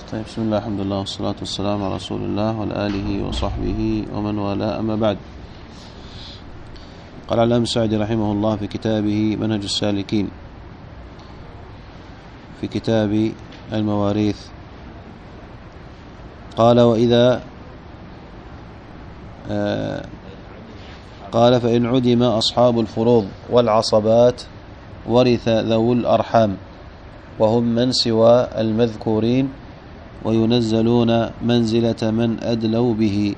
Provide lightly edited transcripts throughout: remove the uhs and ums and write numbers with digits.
طيب، بسم الله الحمد لله والصلاة والسلام على رسول الله وعلى آله وصحبه ومن والاه، أما بعد. قال العلامة السعدي رحمه الله في كتابه منهج السالكين في كتاب المواريث، قال: وإذا قال: فإن عدم أصحاب الفروض والعصبات ورث ذو الأرحام، وهم من سوى المذكورين، وينزلون منزلة من أدلوا به.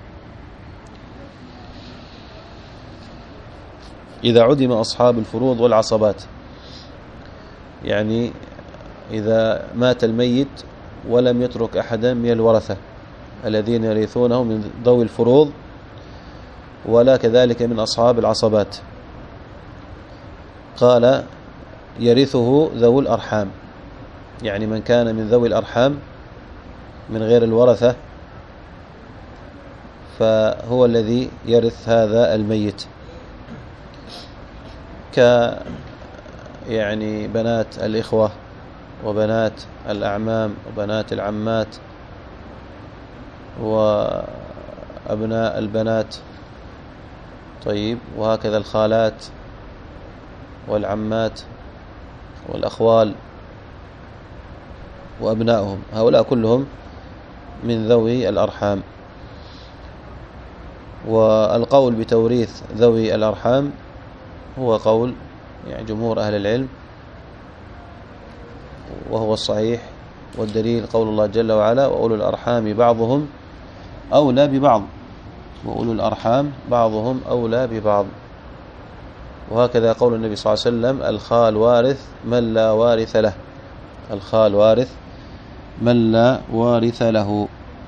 إذا عدم أصحاب الفروض والعصبات، يعني إذا مات الميت ولم يترك أحدا من الورثة الذين يرثونه من ذوي الفروض، ولا كذلك من أصحاب العصبات، قال: يرثه ذو الأرحام، يعني من كان من ذوي الأرحام من غير الورثة فهو الذي يرث هذا الميت، يعني بنات الإخوة وبنات الأعمام وبنات العمات وأبناء البنات، طيب، وهكذا الخالات والعمات والأخوال وأبنائهم، هؤلاء كلهم من ذوي الأرحام. والقول بتوريث ذوي الأرحام هو قول يعني جمهور أهل العلم، وهو الصحيح، والدليل قول الله جل وعلا: وأولو الأرحام بعضهم أولى ببعض، وأولو الأرحام بعضهم أولى ببعض. وهكذا قول النبي صلى الله عليه وسلم: الخال وارث من لا وارث له، الخال وارث من لا وارث له.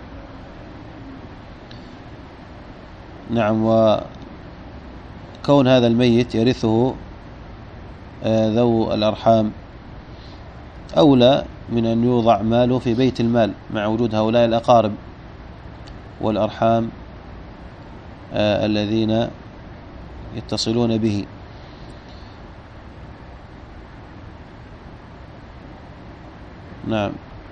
نعم. وكون هذا الميت يرثه ذو الأرحام أولى من أن يوضع ماله في بيت المال مع وجود هؤلاء الأقارب والأرحام الذين يتصلون به. نعم.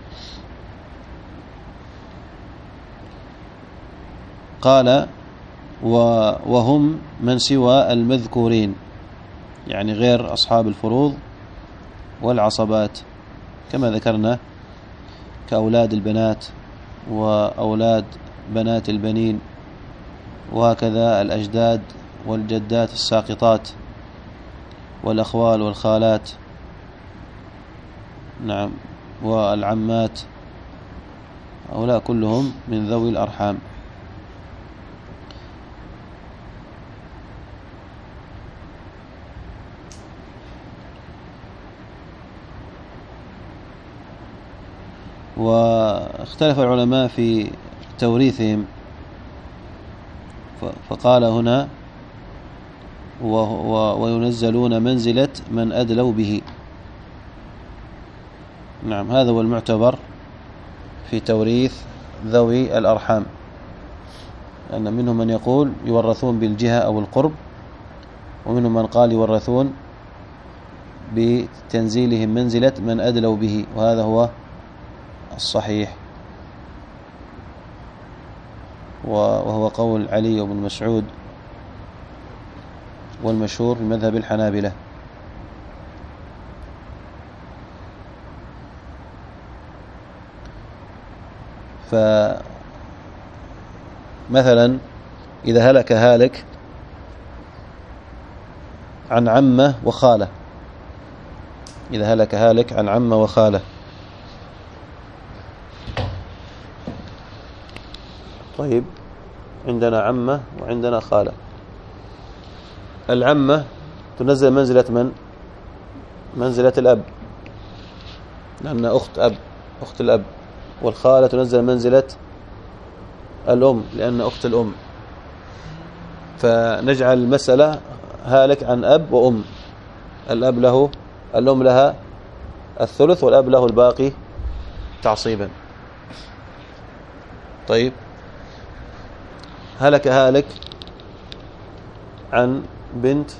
قال: وهم من سوى المذكورين، يعني غير أصحاب الفروض والعصبات، كما ذكرنا، كأولاد البنات وأولاد بنات البنين، وهكذا الأجداد والجدات الساقطات والأخوال والخالات، نعم، والعمات، هؤلاء كلهم من ذوي الأرحام. واختلف العلماء في توريثهم، فقال هنا: وينزلون منزلة من أدلوا به. نعم، هذا هو المعتبر في توريث ذوي الأرحام، أن منهم من يقول يورثون بالجهة أو القرب، ومنهم من قال يورثون بتنزيلهم منزلة من أدلوا به، وهذا هو الصحيح، وهو قول علي بن مسعود والمشهور في مذهب الحنابلة. فمثلا إذا هلك هالك عن عمة وخالة، إذا هلك هالك عن عمة وخالة، طيب، عندنا عمة وعندنا خالة. العمة تنزل منزلة من؟ منزلة الأب، لأن أخت أب، أخت الأب. والخالة تنزل منزلة الأم، لأن أخت الأم. فنجعل المسألة هالك عن أب وأم، الأب له، الأم لها الثلث، والأب له الباقي تعصيبا. طيب، هلك هالك عن بنت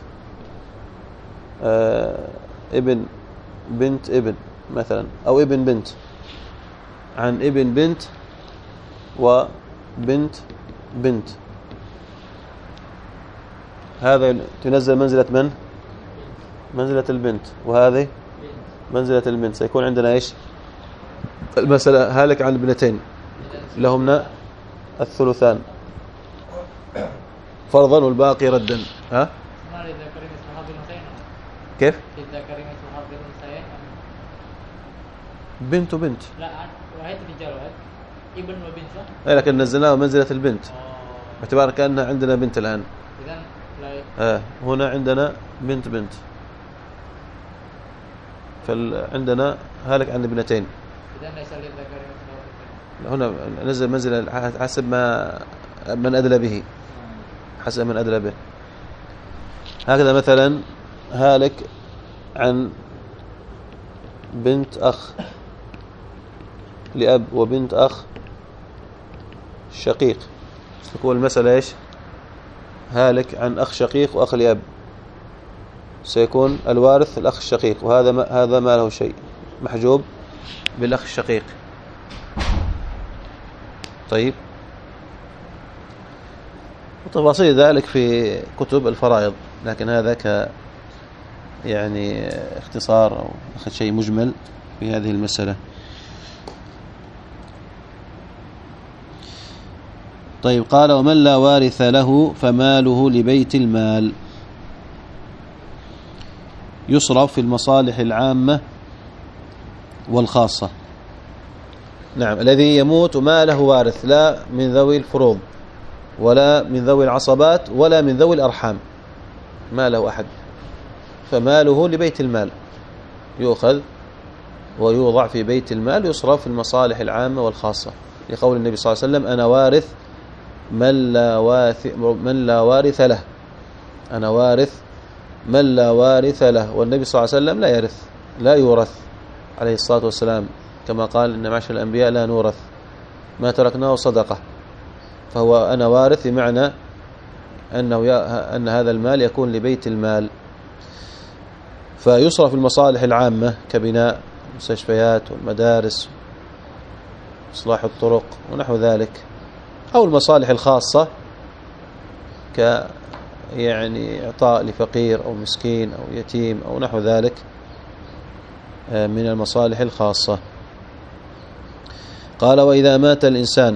ابن بنت ابن مثلا، أو ابن بنت، عن ابن بنت وبنت بنت، هذا تنزل منزلة من؟ منزلة البنت، وهذه منزلة البنت. سيكون عندنا ايش المسألة؟ هالك عن ابنتين لهمنا الثلثان فرضا والباقي ردا. ها كيف؟ بنت وبنت، لا واحد رجال واحد ابن وبنت صح؟ اي لكن نزلناها منزلة البنت باعتبار كأنها عندنا بنت الآن. إذن هنا عندنا بنت بنت، فعندنا هالك عن ابنتين. إذن ليس للذكر مثل هنا نزل منزل حسب ما من أدلى به، حسب من أدلى به. هكذا مثلا هالك عن بنت أخ لأب وبنت أخ شقيق، تكون المسألة إيش؟ هالك عن أخ شقيق وأخ لأب، سيكون الوارث الأخ الشقيق، وهذا ما له شيء، محجوب بالأخ الشقيق. طيب، وتفاصيل ذلك في كتب الفرائض، لكن هذا يعني اختصار أو أخذ شيء مجمل في هذه المسألة. طيب، قال ومن لا وارث له فماله لبيت المال يصرف في المصالح العامة والخاصة. نعم، الذي يموت ما له وارث، لا من ذوي الفروض ولا من ذوي العصبات ولا من ذوي الأرحام، ما له أحد، فماله لبيت المال، يؤخذ ويوضع في بيت المال، يصرف في المصالح العامة والخاصة، لقول النبي صلى الله عليه وسلم أنا وارث من لا وارث له، أنا وارث من لا وارث له. والنبي صلى الله عليه وسلم لا يورث عليه الصلاة والسلام، كما قال إن معشر الأنبياء لا نورث، ما تركناه صدقة. فهو أنا وارث بمعنى أن هذا المال يكون لبيت المال، فيصرف المصالح العامة كبناء المستشفيات والمدارس، إصلاح الطرق ونحو ذلك، أو المصالح الخاصة يعني إعطاء لفقير أو مسكين أو يتيم أو نحو ذلك من المصالح الخاصة. قال وإذا مات الإنسان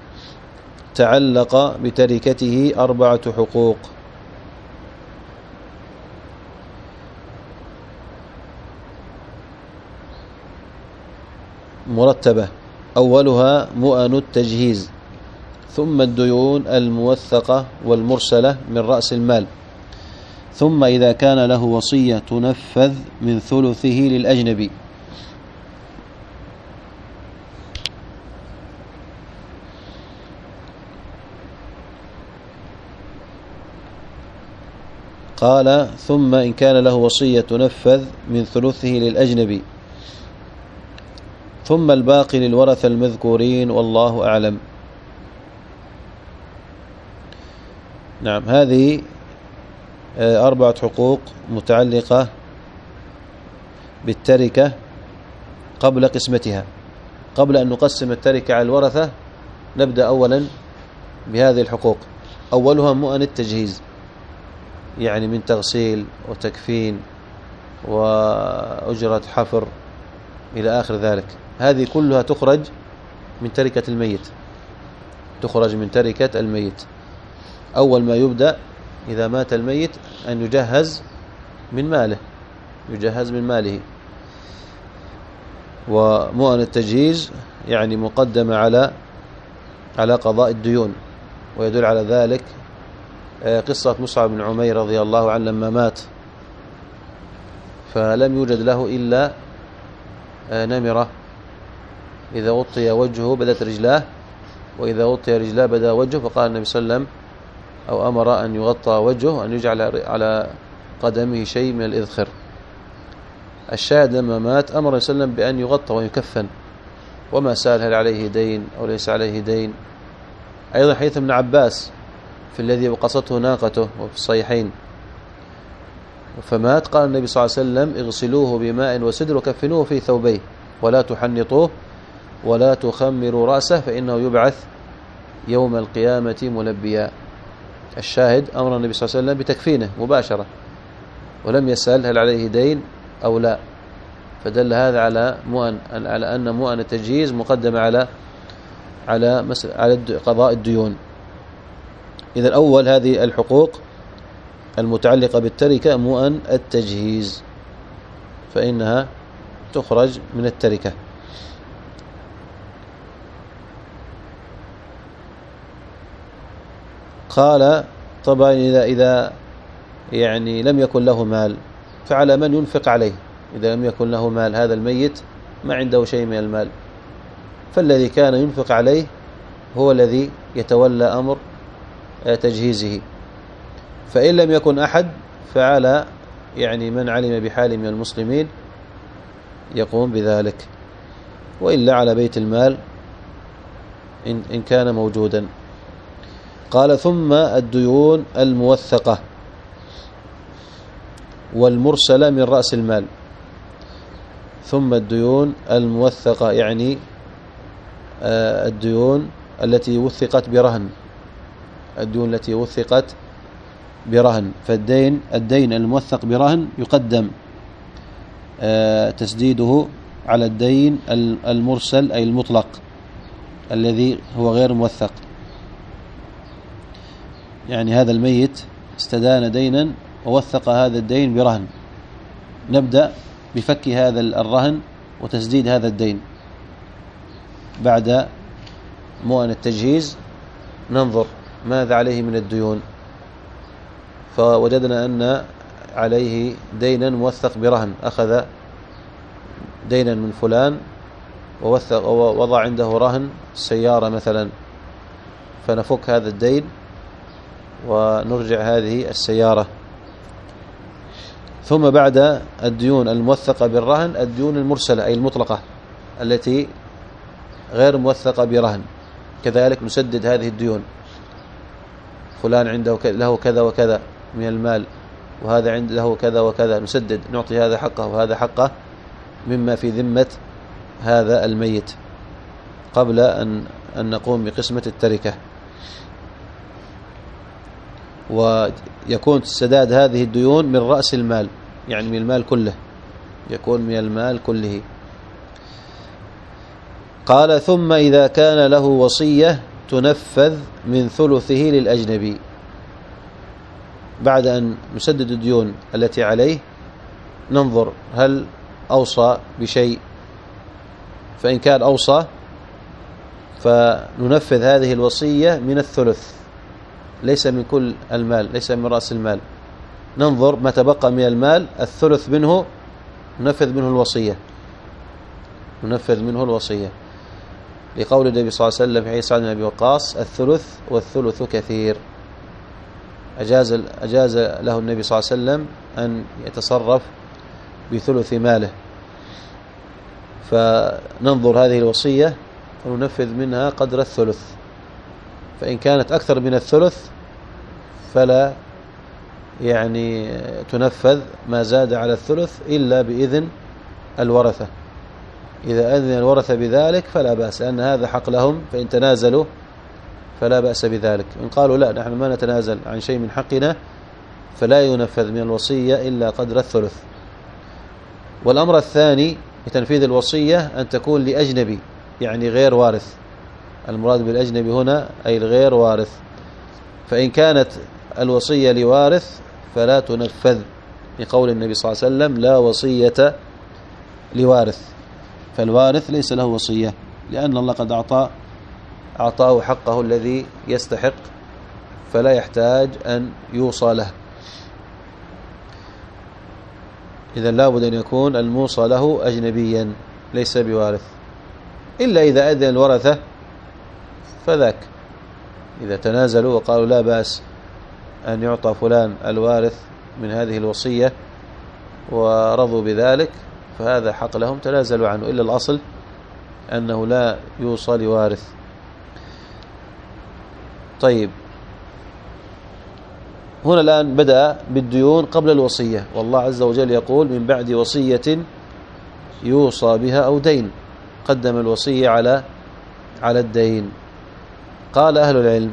تعلق بتركته 4 حقوق. مرتبة، أولها مؤن التجهيز، ثم الديون الموثقة والمرسلة من رأس المال، ثم إذا كان له وصية تنفذ من ثلثه للأجنبي. قال ثم إن كان له وصية تنفذ من ثلثه للأجنبي، ثم الباقي للورثة المذكورين والله أعلم. نعم، هذه 4 حقوق متعلقة بالتركة قبل قسمتها. قبل أن نقسم التركة على الورثة نبدأ أولا بهذه الحقوق. أولها مؤن التجهيز، يعني من تغسيل وتكفين وأجرة حفر إلى آخر ذلك، هذه كلها تخرج من تركة الميت، تخرج من تركة الميت. أول ما يبدأ إذا مات الميت أن يجهز من ماله، يجهز من ماله. ومؤن التجهيز يعني مقدمة على قضاء الديون، ويدل على ذلك قصة مصعب بن عمير رضي الله عنه لما مات فلم يوجد له إلا نمرة، إذا غطي وجهه بدت رجلاه، وإذا غطي رجلاه بدا وجهه، فقال النبي صلى الله عليه وسلم أو أمر أن يغطى وجهه، أن يجعل على قدمه شيء من الإذخر. الشاهد لما مات أمر النبي صلى الله عليه وسلم بأن يغطى ويكفن، وما سأل هل عليه دين أو ليس عليه دين. أيضا حديث ابن عباس في الذي وقصته ناقته وفي الصحيحين، فمات قال النبي صلى الله عليه وسلم اغسلوه بماء وسدر وكفنوه في ثوبيه ولا تحنطوه ولا تخمروا رأسه فإنه يبعث يوم القيامة ملبيا. الشاهد أمر النبي صلى الله عليه وسلم بتكفينه مباشرة، ولم يسأل هل عليه دين أو لا، فدل هذا على أن مؤن التجهيز مقدمة على قضاء الديون. إذا أول هذه الحقوق المتعلقة بالتركة مؤن التجهيز، فإنها تخرج من التركة. قال طبعا إذا يعني لم يكن له مال فعلى من ينفق عليه. إذا لم يكن له مال، هذا الميت ما عنده شيء من المال، فالذي كان ينفق عليه هو الذي يتولى أمر تجهيزه. فإن لم يكن أحد فعلى يعني من علم بحال من المسلمين يقوم بذلك، وإلا على بيت المال إن كان موجودا. قال ثم الديون الموثقة والمرسلة من رأس المال. ثم الديون الموثقة يعني الديون التي وثقت برهن، الديون التي وثقت برهن. فالدين الموثق برهن يقدم تسديده على الدين المرسل أي المطلق الذي هو غير موثق. يعني هذا الميت استدان دينا ووثق هذا الدين برهن، نبدأ بفك هذا الرهن وتسديد هذا الدين. بعد مؤن التجهيز ننظر ماذا عليه من الديون، فوجدنا أن عليه دينا موثق برهن، أخذ دينا من فلان ووضع عنده رهن سيارة مثلا، فنفك هذا الدين ونرجع هذه السيارة. ثم بعد الديون الموثقة بالرهن الديون المرسلة أي المطلقة التي غير موثقة برهن، كذلك نسدد هذه الديون. فلان عنده له كذا وكذا من المال، وهذا له كذا وكذا، نسدد، نعطي هذا حقه وهذا حقه مما في ذمة هذا الميت قبل أن نقوم بقسمة التركة. ويكون سداد هذه الديون من رأس المال، يعني من المال كله، يكون من المال كله. قال ثم إذا كان له وصية تنفذ من ثلثه للأجنبي. بعد أن نسدد الديون التي عليه ننظر هل أوصى بشيء، فإن كان أوصى فننفذ هذه الوصية من الثلث، ليس من كل المال، ليس من رأس المال. ننظر ما تبقى من المال الثلث منه ننفذ منه الوصية، ننفذ منه الوصية، لقول النبي صلى الله عليه وسلم في حديث سعد بن أبي وقاص الثلث والثلث كثير. أجاز له النبي صلى الله عليه وسلم أن يتصرف بثلث ماله، فننظر هذه الوصية وننفذ منها قدر الثلث، فإن كانت أكثر من الثلث فلا يعني تنفذ ما زاد على الثلث إلا بإذن الورثة. إذا أذن الورثة بذلك فلا بأس، لأن هذا حق لهم، فإن تنازلوا فلا بأس بذلك. إن قالوا لا نحن ما نتنازل عن شيء من حقنا فلا ينفذ من الوصية إلا قدر الثلث. والأمر الثاني لتنفيذ الوصية أن تكون لأجنبي، يعني غير وارث. المراد بالأجنبي هنا أي الغير وارث، فإن كانت الوصية لوارث فلا تنفذ، لقول النبي صلى الله عليه وسلم لا وصية لوارث. فالوارث ليس له وصية، لأن الله قد أعطاه حقه الذي يستحق، فلا يحتاج أن يوصى له. إذا لابد أن يكون الموصى له أجنبيا ليس بوارث، إلا إذا أذن الورثة فذاك، إذا تنازلوا وقالوا لا بأس أن يعطى فلان الوارث من هذه الوصية ورضوا بذلك فهذا حق لهم، تنازلوا عنه، إلا الأصل أنه لا يوصى لوارث. طيب، هنا الآن بدأ بالديون قبل الوصية، والله عز وجل يقول من بعد وصية يوصى بها أو دين. قدم الوصية على الدين. قال أهل العلم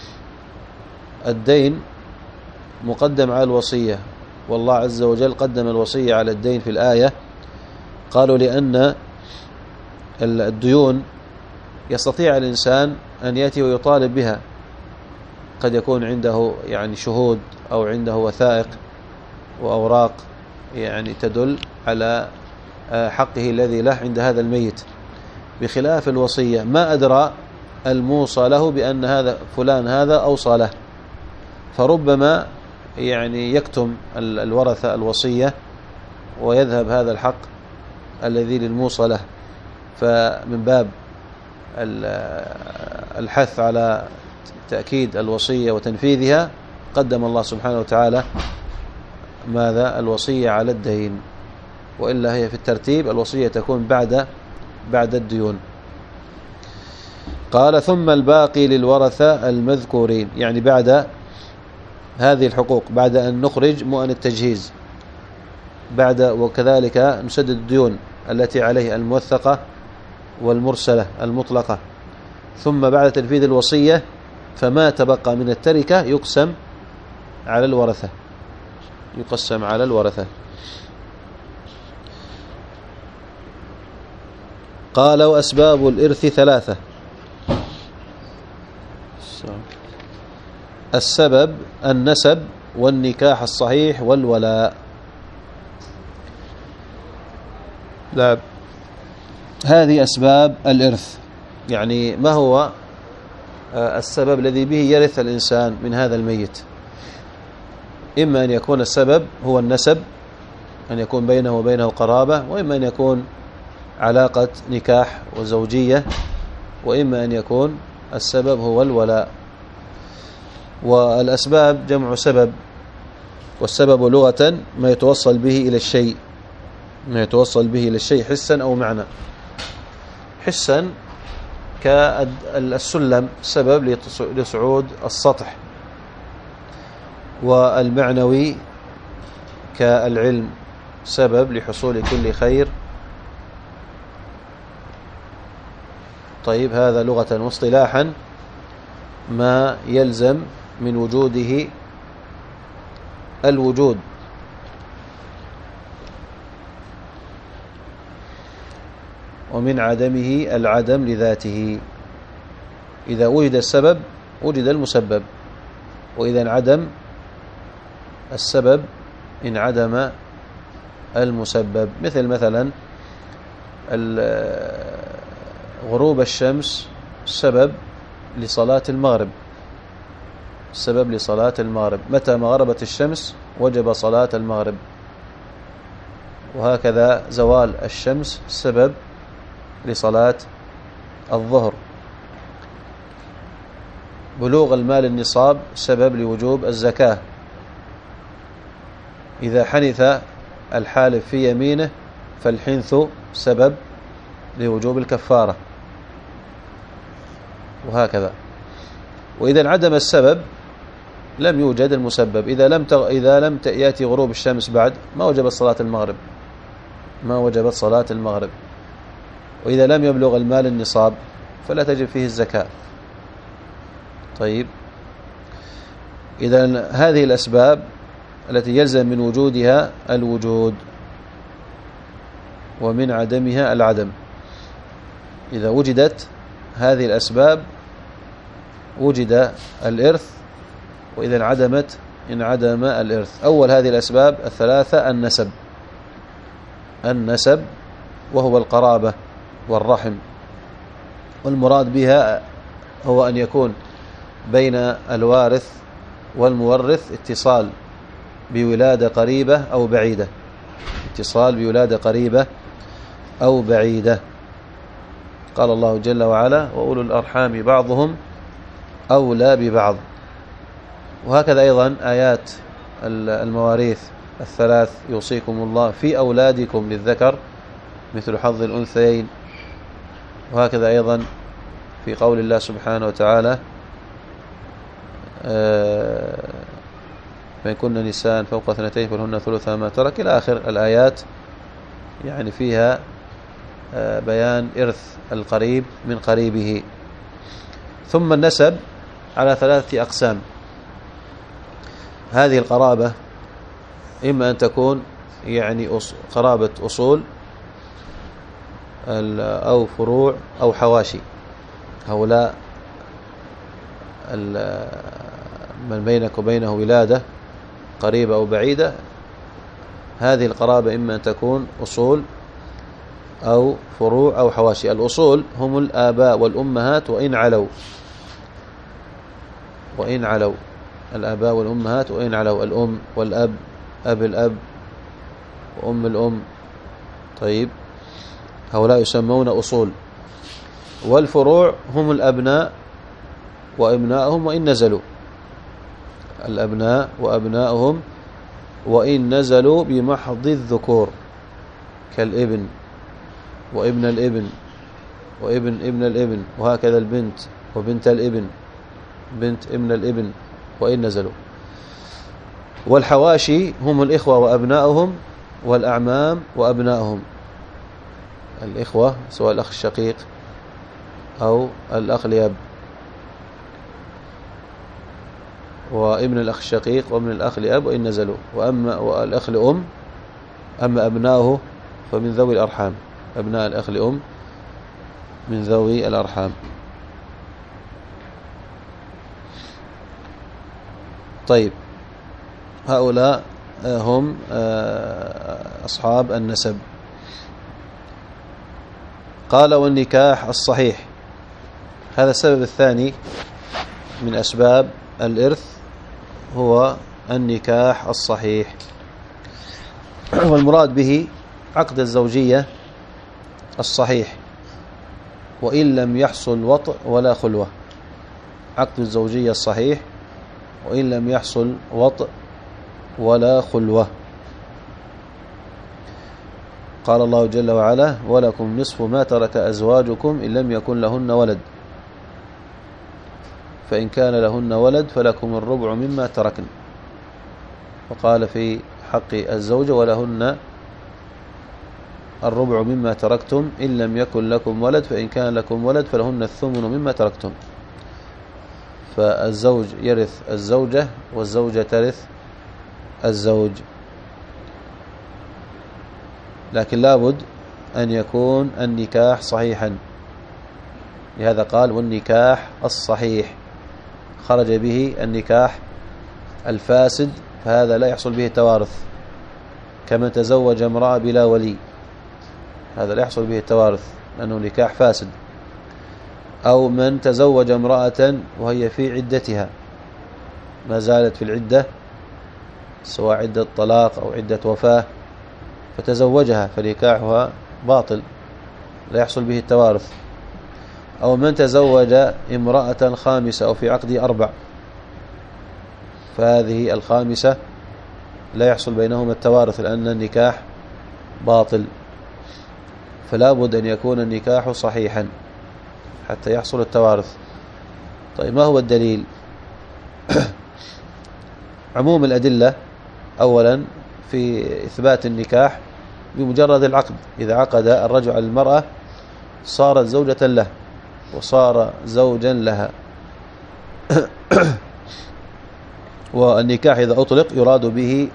الدين مقدم على الوصية، والله عز وجل قدم الوصية على الدين في الآية. قالوا لأن الديون يستطيع الإنسان أن يأتي ويطالب بها، قد يكون عنده يعني شهود أو عنده وثائق وأوراق يعني تدل على حقه الذي له عند هذا الميت، بخلاف الوصية ما أدرى الموصى له بأن هذا فلان هذا أوصى له، فربما يعني يكتم الورثة الوصية ويذهب هذا الحق الذي للموصى له. فمن باب الحث على تأكيد الوصية وتنفيذها قدم الله سبحانه وتعالى ماذا؟ الوصية على الدين، وإلا هي في الترتيب الوصية تكون بعد الديون. قال ثم الباقي للورثة المذكورين، يعني بعد هذه الحقوق، بعد أن نخرج مؤن التجهيز، وكذلك نسدد الديون التي عليه الموثقة والمرسلة المطلقة، ثم بعد تنفيذ الوصية فما تبقى من التركة يقسم على الورثة. قال وأسباب الإرث 3. السبب النسب والنكاح الصحيح والولاء. لا، هذه أسباب الإرث، يعني ما هو السبب الذي به يرث الإنسان من هذا الميت؟ إما أن يكون السبب هو النسب، أن يكون بينه وبينه قرابة، وإما أن يكون علاقة نكاح وزوجية، وإما أن يكون السبب هو الولاء. والأسباب جمع سبب، والسبب لغة ما يتوصل به إلى الشيء حسا أو معنى. حسا كالسلم سبب لصعود السطح، والمعنوي كالعلم سبب لحصول كل خير. طيب، هذا لغة، واصطلاحا ما يلزم من وجوده الوجود، ومن عدمه العدم لذاته. إذا وجد السبب وجد المسبب، وإذا انعدم السبب انعدم المسبب. مثلا غروب الشمس سبب لصلاة المغرب، متى ما غربت الشمس وجب صلاة المغرب. وهكذا زوال الشمس سبب لصلاة الظهر. بلوغ المال النصاب سبب لوجوب الزكاة. إذا حنث الحالف في يمينه فالحنث سبب لوجوب الكفارة، وهكذا. وإذا انعدم السبب لم يوجد المسبب. إذا لم يأتي غروب الشمس بعد ما وجبت صلاة المغرب. وإذا لم يبلغ المال النصاب فلا تجب فيه الزكاة. طيب، إذا هذه الأسباب التي يلزم من وجودها الوجود ومن عدمها العدم. إذا وجدت هذه الأسباب وجد الإرث، وإذا انعدمت انعدم الإرث. أول هذه الأسباب 3 النسب، وهو القرابة والرحم، والمراد بها هو أن يكون بين الوارث والمورث اتصال بولادة قريبة أو بعيدة. قال الله جل وعلا: وأولو الأرحام بعضهم أولى ببعض. وهكذا أيضا آيات المواريث 3: يوصيكم الله في أولادكم للذكر مثل حظ الأنثيين. وهكذا أيضا في قول الله سبحانه وتعالى: فإن كن نساء فوق 2 فلهن ثلث ما ترك، إلى آخر الآيات. يعني فيها بيان إرث القريب من قريبه. ثم النسب على 3 أقسام. هذه القرابة إما أن تكون يعني قرابة أصول أو فروع أو حواشي. هؤلاء من بينك وبينه ولادة قريبة أو بعيدة، هذه القرابة إما أن تكون أصول أو فروع أو حواشي. الأصول هم الآباء والأمهات وإن علوا الآباء والأمهات وإن علوا، الأم والأب، أب الأب وأم الأم. طيب، هؤلاء يسمون أصول. والفروع هم الأبناء وأبناءهم وإن نزلوا، الأبناء وأبناءهم وإن نزلوا بمحض الذكور، كالابن وابن الابن وابن ابن الابن، وهكذا البنت وبنت الابن، بنت ابن الابن وإن نزلوا. والحواشي هم الإخوة وأبناؤهم والأعمام وأبناؤهم. الإخوة سواء الأخ الشقيق أو الأخ لأب، وابن الأخ الشقيق وابن الأخ لأب وإن نزلوا. وأما الأخ لأم، أما أبناؤه فمن ذوي الأرحام، أبناء الأخ لأم من ذوي الأرحام. طيب، هؤلاء هم أصحاب النسب. قال والنكاح الصحيح. هذا السبب الثاني من أسباب الإرث، هو النكاح الصحيح. والمراد به عقد الزوجية الصحيح، وإن لم يحصل وطء ولا خلوة. عقد الزوجية الصحيح وإن لم يحصل وطء ولا خلوة. قال الله جل وعلا: ولكم نصف ما ترك أزواجكم إن لم يكن لهن ولد، فإن كان لهن ولد فلكم الربع مما تركن. وقال في حق الزوجة: ولهن الربع مما تركتم إن لم يكن لكم ولد، فإن كان لكم ولد فلهن الثمن مما تركتم. فالزوج يرث الزوجة والزوجة ترث الزوج، لكن لابد أن يكون النكاح صحيحا. لهذا قال: والنكاح الصحيح. خرج به النكاح الفاسد، فهذا لا يحصل به توارث، كمن تزوج امرأة بلا ولي، هذا لا يحصل به التوارث لأنه نكاح فاسد. أو من تزوج امرأة وهي في عدتها، ما زالت في العدة، سواء عدة طلاق أو عدة وفاة، فتزوجها، فنكاحها باطل لا يحصل به التوارث. أو من تزوج امرأة خامسة أو في عقد 4، فهذه الخامسة لا يحصل بينهما التوارث لأن النكاح باطل. فلا بد أن يكون النكاح صحيحا حتى يحصل التوارث. طيب، ما هو الدليل؟ عموم الأدلة أولا في إثبات النكاح بمجرد العقد. إذا عقد الرجل على المرأة صارت زوجة له وصار زوجا لها. والنكاح إذا أطلق يراد به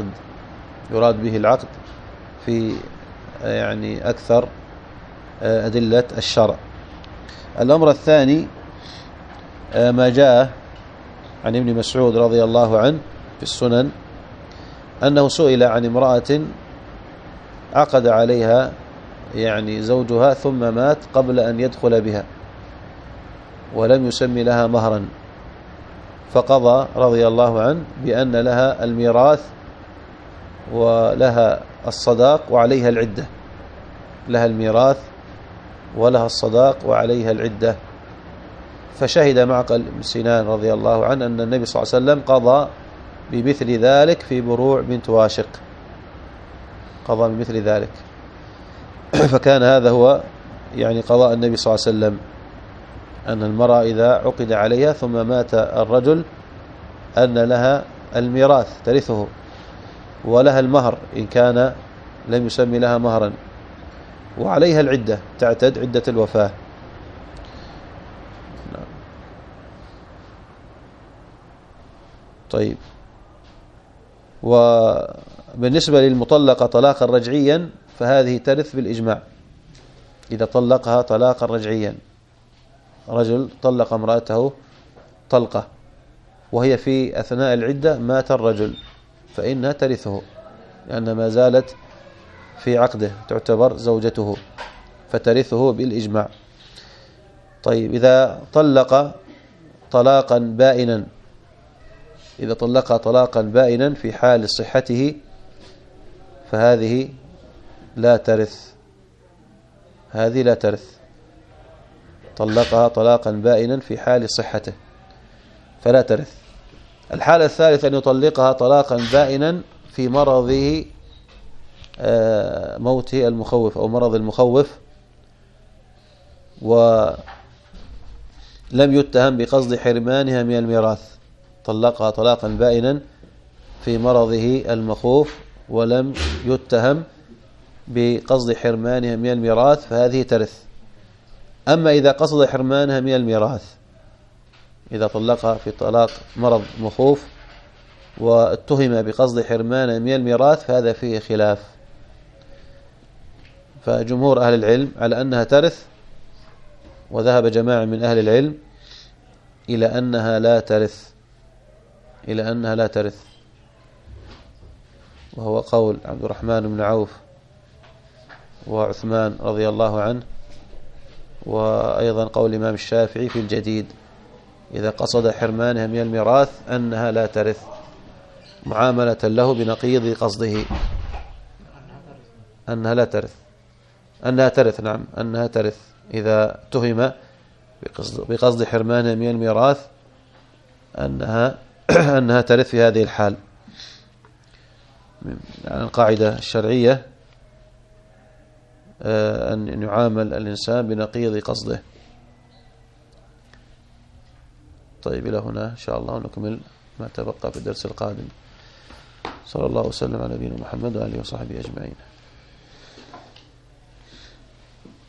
العقد في يعني أكثر أدلة الشرع. الأمر الثاني ما جاء عن ابن مسعود رضي الله عنه في السنن أنه سئل عن امرأة عقد عليها يعني زوجها ثم مات قبل أن يدخل بها ولم يسمي لها مهرا، فقضى رضي الله عنه بأن لها الميراث ولها الصداق وعليها العدة، لها الميراث ولها الصداق وعليها العدة. فشهد معقل بن سنان رضي الله عنه أن النبي صلى الله عليه وسلم قضى بمثل ذلك في بروع بنت واشق، قضى بمثل ذلك. فكان هذا هو يعني قضاء النبي صلى الله عليه وسلم، أن المرأة إذا عقد عليها ثم مات الرجل أن لها الميراث ترثه ولها المهر إن كان لم يسمي لها مهرا، وعليها العدة، تعتد عدة الوفاة. طيب، وبالنسبة للمطلقة طلاقا رجعيا فهذه ترث بالإجماع. إذا طلقها طلاقا رجعيا، رجل طلق امرأته طلقة وهي في أثناء العدة مات الرجل، فإنها ترثه لأن ما زالت في عقده، تعتبر زوجته، فترثه بالإجماع. طيب، إذا طلق طلاقا بائنا، إذا طلقها طلاقا بائنا في حال صحته فهذه لا ترث، هذه لا ترث. طلقها طلاقا بائنا في حال صحته فلا ترث. الحالة الثالثة أن يطلقها طلاقا بائنا في مرضه، موته المخوف أو مرض المخوف، ولم يتهم بقصد حرمانها من الميراث. طلقها طلاقا بائنا في مرضه المخوف ولم يتهم بقصد حرمانها من الميراث فهذه ترث. أما إذا قصد حرمانها من الميراث، إذا طلقها في طلاق مرض مخوف واتهم بقصد حرمانها من الميراث فهذا فيه خلاف. فجمهور أهل العلم على أنها ترث، وذهب جماعة من أهل العلم إلى أنها لا ترث، إلى أنها لا ترث، وهو قول عبد الرحمن بن عوف وعثمان رضي الله عنه، وأيضا قول الإمام الشافعي في الجديد إذا قصد حرمانها من الميراث أنها لا ترث، معاملة له بنقيض قصده، أنها لا ترث، أنها ترث، نعم أنها ترث إذا اتهم بقصد حرمانها من الميراث أنها ترث في هذه الحال. يعني القاعدة الشرعية أن يعامل الإنسان بنقيض قصده. طيب، إلى هنا إن شاء الله نكمل ما تبقى في الدرس القادم. صلى الله وسلم على نبينا محمد وآله وصحبه أجمعين.